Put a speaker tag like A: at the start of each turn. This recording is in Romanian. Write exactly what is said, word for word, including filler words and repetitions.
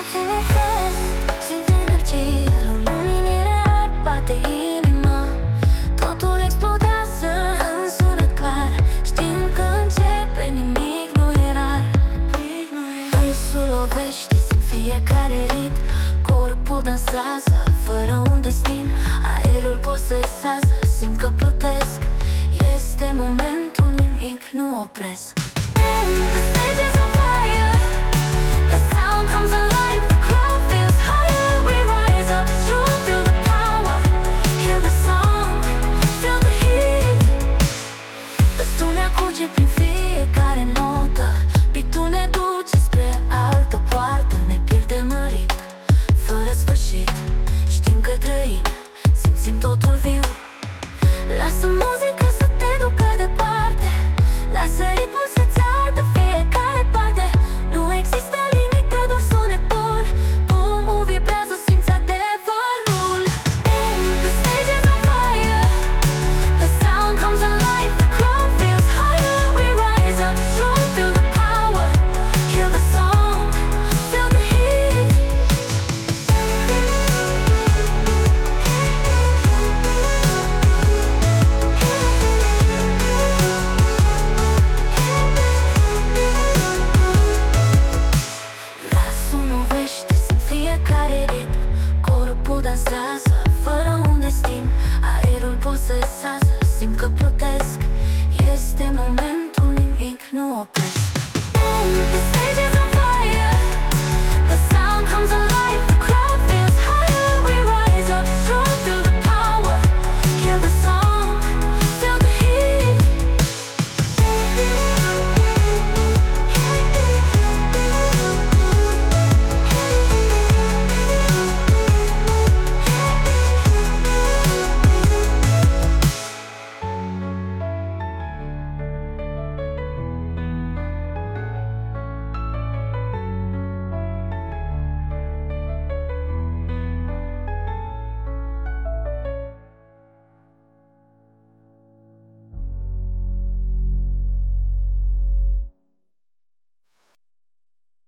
A: ce ne crezi, simți energia luminile ar bate inima. Totul explodează în sunet clar, știm că începe, nimic nu e rar. Pulsul lovește, simt fiecare ritm, corpul dansează fără un destin. Aerul posesează, simt că plutesc, este momentul, nimic nu opresc. The stage is on fire, the sound comes alive, the crowd feels higher. We rise up strong, feel the power, hear the song, feel the heat. Lumea curge prin